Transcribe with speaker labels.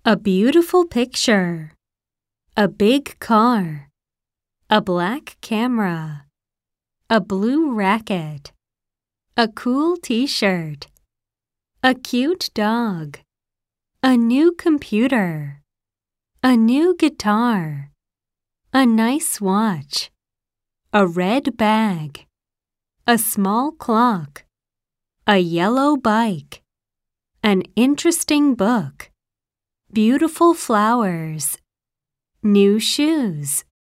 Speaker 1: A beautiful picture. A big car. A black camera. A blue racket. A cool t-shirt. A cute dog. A new computer. A new guitar. A nice watch. A red bag. A small clock. A yellow bike. An interesting book. Beautiful flowers. New shoes.